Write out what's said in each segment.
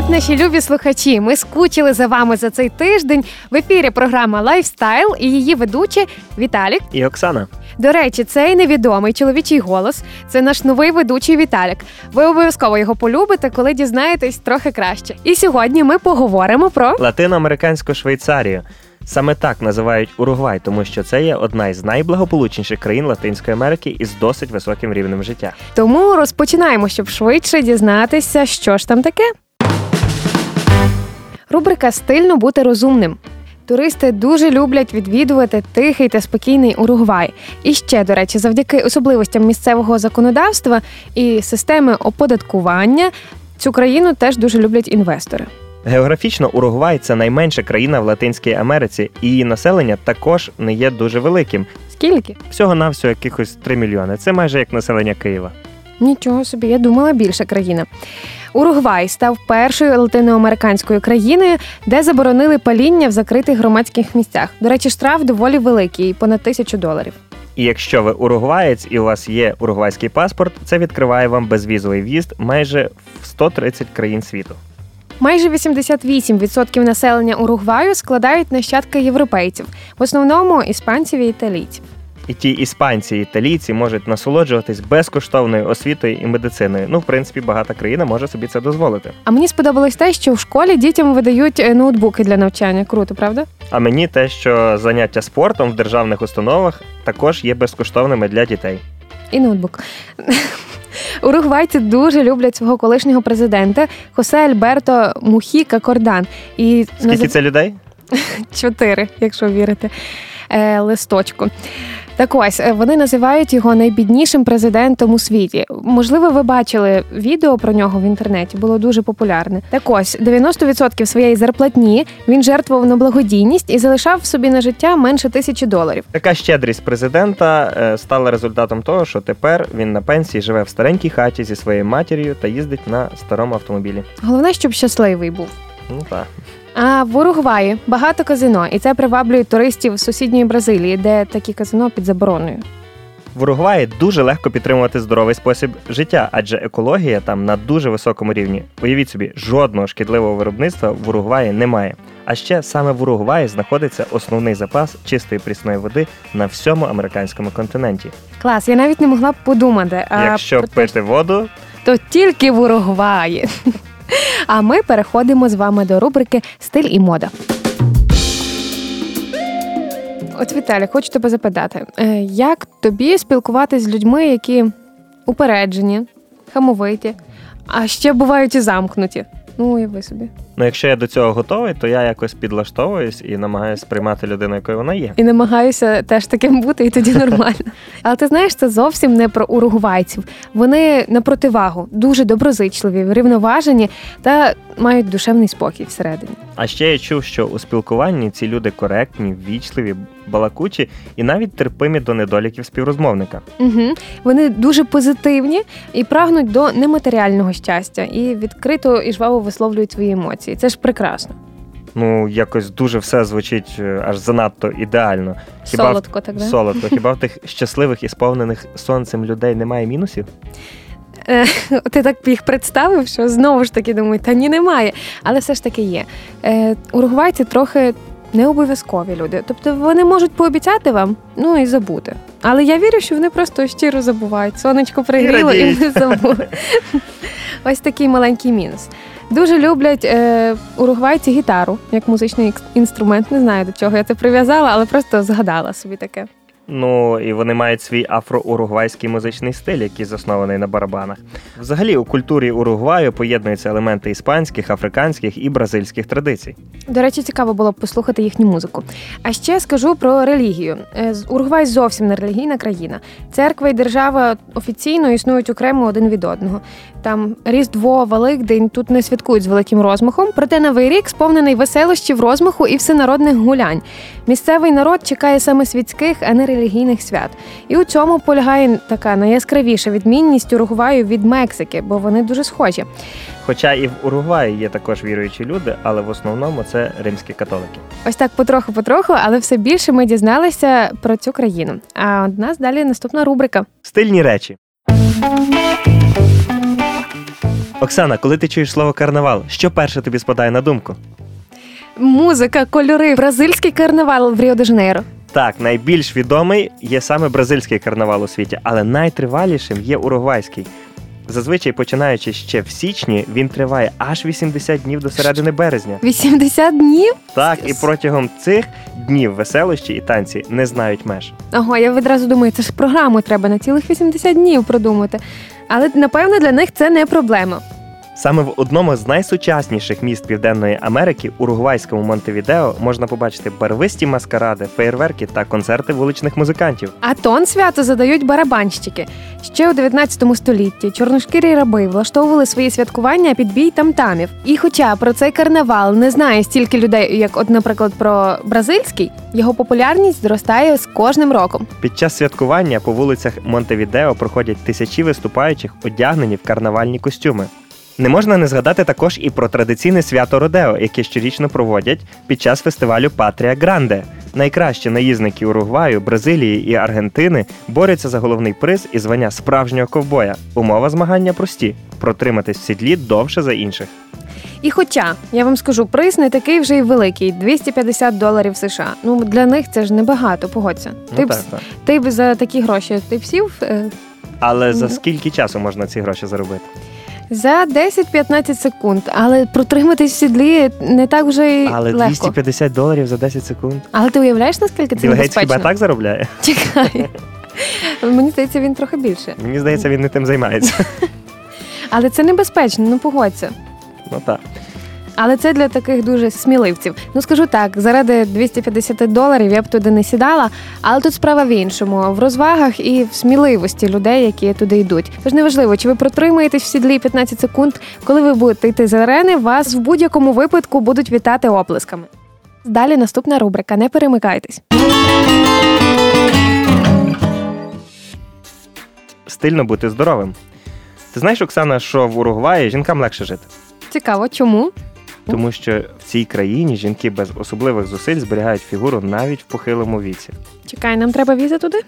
Привіт, наші любі слухачі! Ми скучили за вами за цей тиждень. В ефірі програма «Лайфстайл» і її ведучі Віталік і Оксана. До речі, цей невідомий чоловічий голос – це наш новий ведучий Віталік. Ви обов'язково його полюбите, коли дізнаєтесь трохи краще. І сьогодні ми поговоримо про латиноамериканську Швейцарію. Саме так називають Уругвай, тому що це є одна із найблагополучніших країн Латинської Америки із досить високим рівнем життя. Тому розпочинаємо, щоб швидше дізнатися, що ж там таке. Рубрика «Стильно бути розумним». Туристи дуже люблять відвідувати тихий та спокійний Уругвай. І ще, до речі, завдяки особливостям місцевого законодавства і системи оподаткування цю країну теж дуже люблять інвестори. Географічно Уругвай – це найменша країна в Латинській Америці, і її населення також не є дуже великим. Скільки? Всього-навсього якихось 3 мільйони. Це майже як населення Києва. Нічого собі, я думала, більша країна. Уругвай став першою латиноамериканською країною, де заборонили паління в закритих громадських місцях. До речі, штраф доволі великий – понад $1000. І якщо ви уругваєць і у вас є уругвайський паспорт, це відкриває вам безвізовий в'їзд майже в 130 країн світу. Майже 88% населення Уругваю складають нащадки європейців, в основному іспанців і італійців. І ті іспанці і італійці можуть насолоджуватись безкоштовною освітою і медициною. В принципі, багата країна може собі це дозволити. А мені сподобалось те, що в школі дітям видають ноутбуки для навчання. Круто, правда? А мені те, що заняття спортом в державних установах також є безкоштовними для дітей. І ноутбук. Уругвайці дуже люблять свого колишнього президента Хосе Альберто Мухіка Кордан. Скільки це людей? 4, якщо вірите, листочку. Так ось, вони називають його найбіднішим президентом у світі. Можливо, ви бачили відео про нього в інтернеті, було дуже популярне. Так ось, 90% своєї зарплатні він жертвував на благодійність і залишав собі на життя менше $1000. Така щедрість президента стала результатом того, що тепер він на пенсії живе в старенькій хаті зі своєю матір'ю та їздить на старому автомобілі. Головне, щоб щасливий був. Так. А в Уругваї багато казино, і це приваблює туристів з сусідньої Бразилії, де такі казино під забороною. В Уругваї дуже легко підтримувати здоровий спосіб життя, адже екологія там на дуже високому рівні. Уявіть собі, жодного шкідливого виробництва в Уругваї немає. А ще саме в Уругваї знаходиться основний запас чистої прісної води на всьому американському континенті. Клас, я навіть не могла б подумати. Якщо пити воду, то тільки в Уругваї. А ми переходимо з вами до рубрики «Стиль і мода». От, Віталій, хочу тебе запитати, як тобі спілкуватися з людьми, які упереджені, хамовиті, а ще бувають і замкнуті? Уяви собі. Якщо я до цього готовий, то я якось підлаштовуюсь і намагаюся сприймати людину, якою вона є. І намагаюся теж таким бути, і тоді нормально. Але ти знаєш, це зовсім не про уругвайців. Вони на противагу, дуже доброзичливі, врівноважені та мають душевний спокій всередині. А ще я чув, що у спілкуванні ці люди коректні, ввічливі, балакучі і навіть терпимі до недоліків співрозмовника. Угу. Вони дуже позитивні і прагнуть до нематеріального щастя, і відкрито і жваво висловлюють свої емоції. Це ж прекрасно. Якось дуже все звучить аж занадто ідеально. Солодко, так, да? Солодко. Хіба в тих щасливих і сповнених сонцем людей немає мінусів? Ти так їх представив, що знову ж таки думаю, та ні, немає. Але все ж таки є. Уругвайці трохи не обов'язкові люди. Тобто вони можуть пообіцяти вам, і забути. Але я вірю, що вони просто щиро забувають. Сонечко пригріло і не забули. Ось такий маленький мінус. Дуже люблять уругвайці гітару, як музичний інструмент. Не знаю, до чого я це прив'язала, але просто згадала собі таке. І вони мають свій афро-уругвайський музичний стиль, який заснований на барабанах. Взагалі, у культурі Уругваю поєднуються елементи іспанських, африканських і бразильських традицій. До речі, цікаво було б послухати їхню музику. А ще скажу про релігію. Уругвай зовсім не релігійна країна. Церква і держава офіційно існують окремо один від одного. Там Різдво, Великдень тут не святкують з великим розмахом, проте Новий рік сповнений веселощів, розмаху і всенародних гулянь. Місцевий народ чекає саме світських, а не релігійних свят. І у цьому полягає така найяскравіша відмінність Уругваю від Мексики, бо вони дуже схожі. Хоча і в Уругваї є також віруючі люди, але в основному це римські католики. Ось так потроху, але все більше ми дізналися про цю країну. А у нас далі наступна рубрика. Стильні речі. Оксана, коли ти чуєш слово карнавал, що перше тобі спадає на думку? Музика, кольори, бразильський карнавал в Ріо-де-Жанейро. Так, найбільш відомий є саме бразильський карнавал у світі, але найтривалішим є уругвайський. Зазвичай, починаючи ще в січні, він триває аж 80 днів до середини березня. 80 днів? Так, і протягом цих днів веселощі і танці не знають меж. Ага, я відразу думаю, це ж програму треба на цілих 80 днів продумати. Але, напевно, для них це не проблема. Саме в одному з найсучасніших міст Південної Америки, уругвайському Монтевідео, можна побачити барвисті маскаради, феєрверки та концерти вуличних музикантів. А тон свято задають барабанщики. Ще у 19 столітті чорношкірі раби влаштовували свої святкування під бій там-тамів. І хоча про цей карнавал не знає стільки людей, як, от, наприклад, про бразильський, його популярність зростає з кожним роком. Під час святкування по вулицях Монтевідео проходять тисячі виступаючих, одягнені в карнавальні костюми. Не можна не згадати також і про традиційне свято Родео, яке щорічно проводять під час фестивалю Патрія Гранде. Найкращі наїзники Уругваю, Бразилії і Аргентини борються за головний приз і звання справжнього ковбоя. Умови змагання прості – протриматись в сідлі довше за інших. І хоча, я вам скажу, приз не такий вже й великий – $250 США. Ну, для них це ж небагато, погодься. Ти б за такі гроші, ти б сів? Але за скільки часу можна ці гроші заробити? За 10-15 секунд, але протриматись в сідлі не так вже й але легко. Але $250 за 10 секунд? Але ти уявляєш, наскільки це небезпечно? Білл Гейтс хіба так заробляє? Чекай. Мені здається, він трохи більше. Мені здається, він не тим займається. Але це небезпечно, ну погодься. Ну так. Але це для таких дуже сміливців. Ну, скажу так, заради $250 я б туди не сідала, але тут справа в іншому. В розвагах і в сміливості людей, які туди йдуть. Тож неважливо, чи ви протримаєтесь в сідлі 15 секунд, коли ви будете йти з арени, вас в будь-якому випадку будуть вітати оплесками. Далі наступна рубрика, не перемикайтесь. Стильно бути здоровим. Ти знаєш, Оксана, що в Уругваї жінкам легше жити? Цікаво, чому? Тому що в цій країні жінки без особливих зусиль зберігають фігуру навіть в похилому віці. Чекай, нам треба віза туди?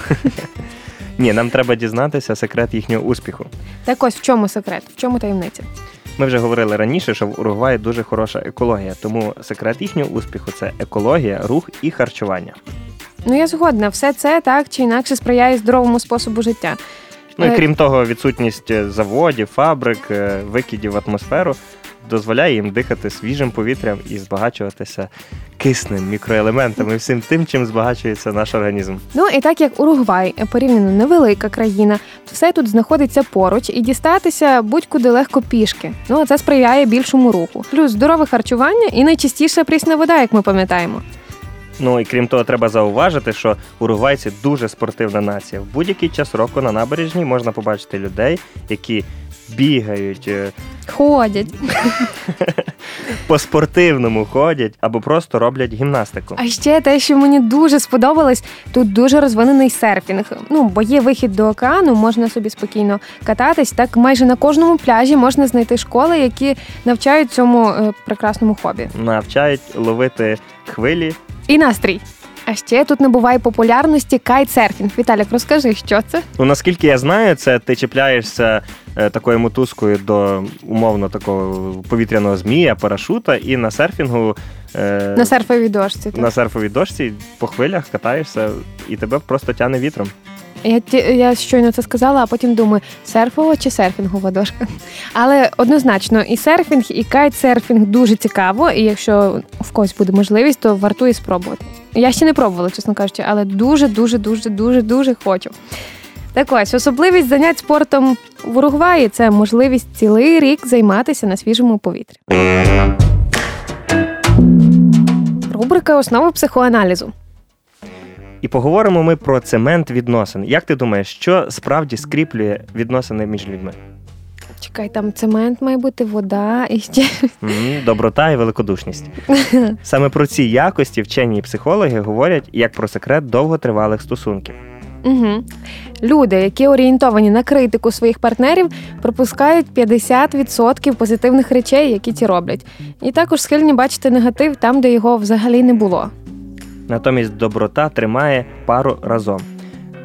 Ні, нам треба дізнатися секрет їхнього успіху. Так ось, в чому секрет? В чому таємниця? Ми вже говорили раніше, що в Уругваї дуже хороша екологія, тому секрет їхнього успіху – це екологія, рух і харчування. Ну, я згодна. Все це так чи інакше сприяє здоровому способу життя. Ну і крім того, відсутність заводів, фабрик, викидів в атмосферу дозволяє їм дихати свіжим повітрям і збагачуватися киснем, мікроелементами, всім тим, чим збагачується наш організм. Ну і так як Уругвай порівняно невелика країна, все тут знаходиться поруч і дістатися будь-куди легко пішки. Ну а це сприяє більшому руху. Плюс здорове харчування і найчастіше прісна вода, як ми пам'ятаємо. Ну і крім того, треба зауважити, що уругвайці дуже спортивна нація. В будь-який час року на набережній можна побачити людей, які бігають, ходять, по-спортивному ходять або просто роблять гімнастику. А ще те, що мені дуже сподобалось, тут дуже розвинений серфінг. Ну, бо є вихід до океану, можна собі спокійно кататись. Так майже на кожному пляжі можна знайти школи, які навчають цьому прекрасному хобі. Навчають ловити хвилі. І настрій. А ще тут набуває популярності кайтсерфінг. Віталік, розкажи, що це? Ну, наскільки я знаю, це ти чіпляєшся такою мотузкою до, умовно, такого повітряного змія, парашута, і на серфінгу... на серфовій дошці. Так. На серфовій дошці по хвилях катаєшся, і тебе просто тягне вітром. Я щойно це сказала, а потім думаю, серфова чи серфінгова дошка. Але однозначно і серфінг, і кайтсерфінг дуже цікаво, і якщо в когось буде можливість, то вартує спробувати. Я ще не пробувала, чесно кажучи, але дуже хочу. Так ось, особливість занять спортом в Уругваї – це можливість цілий рік займатися на свіжому повітрі. Рубрика «Основи психоаналізу». І поговоримо ми про цемент відносин. Як ти думаєш, що справді скріплює відносини між людьми? Чекай, там цемент має бути, вода і ще... Доброта і великодушність. Саме про ці якості вчені і психологи говорять як про секрет довготривалих стосунків. Угу. Люди, які орієнтовані на критику своїх партнерів, пропускають 50% позитивних речей, які ті роблять. І також схильні бачити негатив там, де його взагалі не було. Натомість доброта тримає пару разом.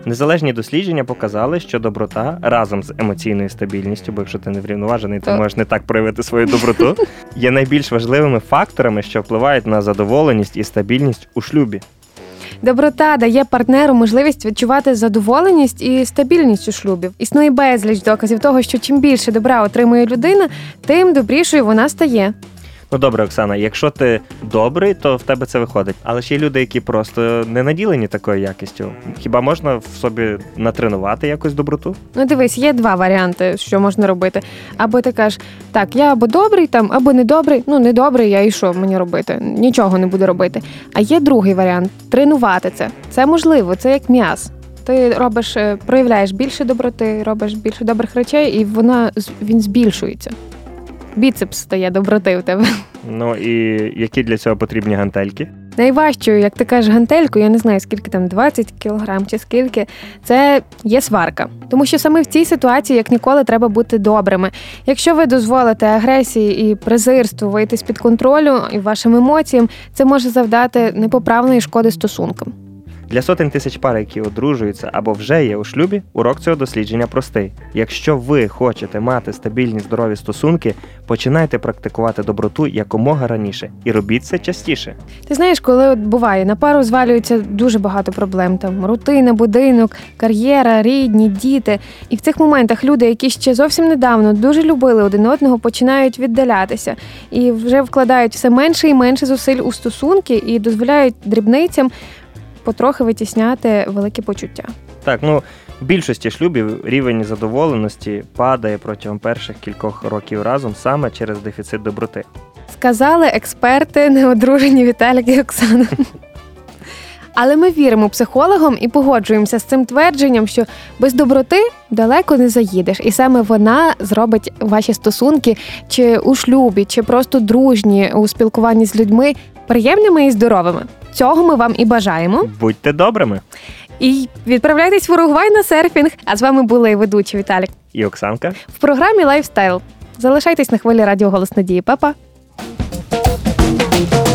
Незалежні дослідження показали, що доброта разом з емоційною стабільністю, бо якщо ти не врівноважений, то можеш не так проявити свою доброту, є найбільш важливими факторами, що впливають на задоволеність і стабільність у шлюбі. Доброта дає партнеру можливість відчувати задоволеність і стабільність у шлюбі. Існує безліч доказів того, що чим більше добра отримує людина, тим добрішою вона стає. Ну добре, Оксана, якщо ти добрий, то в тебе це виходить. Але ж є люди, які просто не наділені такою якістю. Хіба можна в собі натренувати якось доброту? Ну дивись, є два варіанти, що можна робити. Або ти кажеш, так, я або добрий там, або недобрий. Ну, недобрий, я і що мені робити? Нічого не буду робити. А є другий варіант – тренувати це. Це можливо, це як м'яз. Ти проявляєш більше доброти, робиш більше добрих речей, і він збільшується. Біцепс стає доброти у тебе. Ну і які для цього потрібні гантельки? Найважчою, як ти кажеш, гантельку, я не знаю, скільки там, 20 кілограм чи скільки, це є сварка. Тому що саме в цій ситуації, як ніколи, треба бути добрими. Якщо ви дозволите агресії і презирству вийти з-під контролю і вашим емоціям, це може завдати непоправної шкоди стосункам. Для сотень тисяч пар, які одружуються або вже є у шлюбі, урок цього дослідження простий. Якщо ви хочете мати стабільні, здорові стосунки, починайте практикувати доброту якомога раніше і робіть це частіше. Ти знаєш, коли буває, на пару звалюється дуже багато проблем. Там рутина, будинок, кар'єра, рідні, діти. І в цих моментах люди, які ще зовсім недавно дуже любили один одного, починають віддалятися. І вже вкладають все менше і менше зусиль у стосунки і дозволяють дрібницям потрохи витісняти великі почуття. Так, в більшості шлюбів рівень задоволеності падає протягом перших кількох років разом саме через дефіцит доброти. Сказали експерти, неодружені Віталік і Оксана. Але ми віримо психологам і погоджуємося з цим твердженням, що без доброти далеко не заїдеш. І саме вона зробить ваші стосунки чи у шлюбі, чи просто дружні у спілкуванні з людьми приємними і здоровими. Цього ми вам і бажаємо. Будьте добрими. І відправляйтесь в Уругвай на серфінг. А з вами були ведучі Віталік і Оксанка в програмі «Лайфстайл». Залишайтесь на хвилі радіо «Голос Надії». Па-па!